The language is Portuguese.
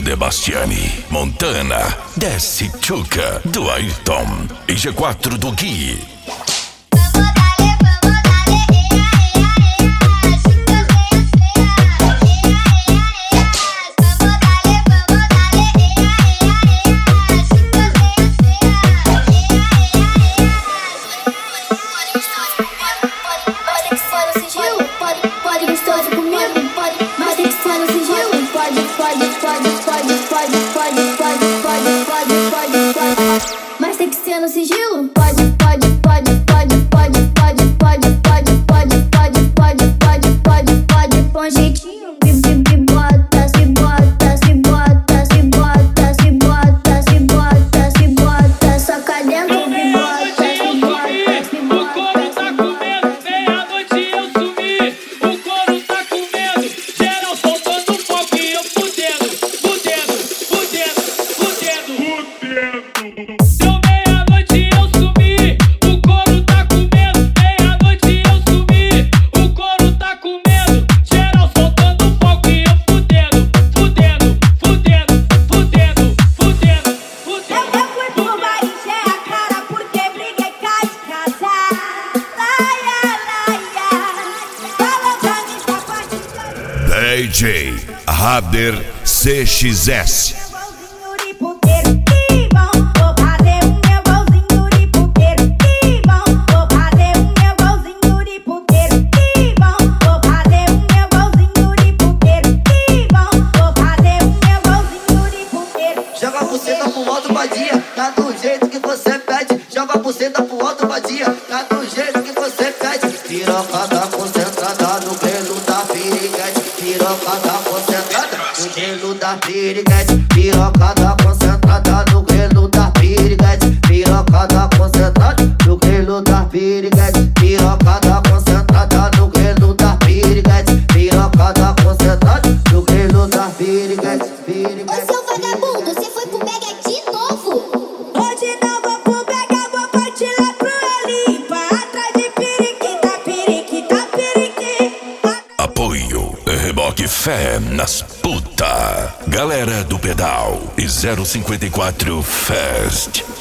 De Bastiani, Montana, Desce Chuca, do Ayrton e G4 do Gui. Mas tem que ser no sigilo. Pode, com jeitinho. Se bota, soca dentro. DJ Rader CXS. Joga a buceta pro alto, vadia, tá do jeito que você pede. Joga a buceta pro alto, vadia, tá do jeito que você pede. Pirocada concentrada no pelo da piriguete. Pirocada concentrada no pelo da piriguete. Pirocada concentrada no pelo da piriguete. Pirocada concentrada no pelo da piriguete. Pirocada concentrada no pelo da piriguete. Pirocada concentrada no pelo da piriguete. Ô seu vagabundo, você foi pro Mega de novo? Hoje não vou pro Mega, vou partir lá pro Elipa. Atrás de periquita. Apoio Reboque Fé nas puta. Galera do Pedal e 054 Fest.